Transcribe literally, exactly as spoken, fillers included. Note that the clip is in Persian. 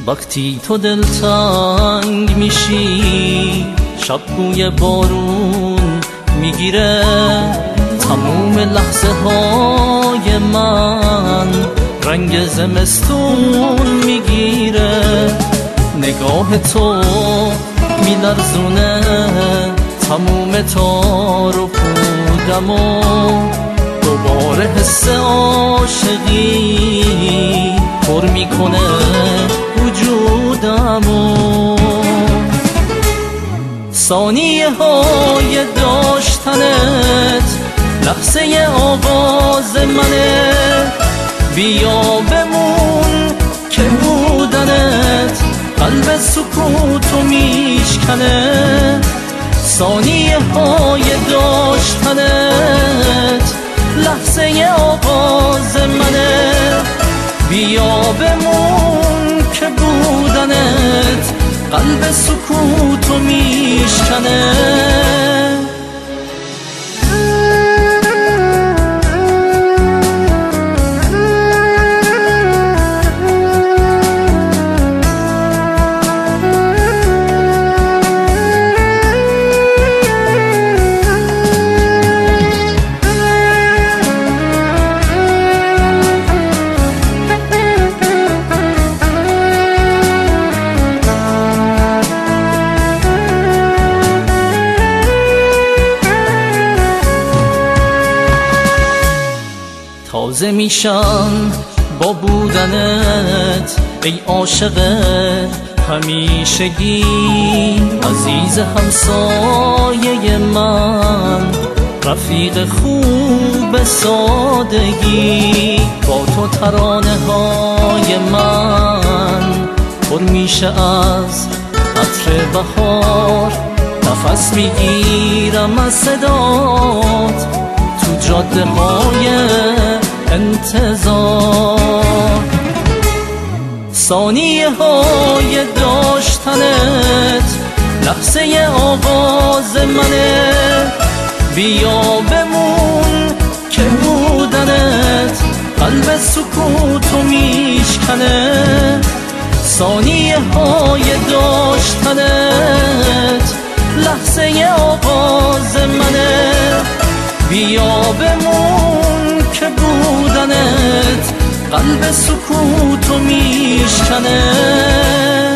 وقتی تو دلتنگ میشی شب بوی بارون میگیره تموم لحظه های من رنگ زمستون میگیره نگاه تو میلرزونه تموم تار و پودم و دوباره حس عاشقی پر میکنه وجودمو ثانیه های داشتنت لحظه آغاز منه بیا بمون که بودنت قلب سکوتو میشکنه ثانیه های داشتنت لحظه آغاز منه بیا بمون که بودنت قلب سکوتو میشکنه تازه میشم با بودنت ای عاشق همیشگی عزیز همسایه من رفیق خوب سادگی با تو ترانه های من پر میشه از عطر بهار نفس میگیرم از صدات تو جاده های انتظار ثانیه های داشتنت لحظه آغاز منه بیا بمون که بودنت قلب سکوتو میشکنه ثانیه های داشتنت لحظه آغاز منه بیا بمون که بودنت قلب سکوتو میشکنه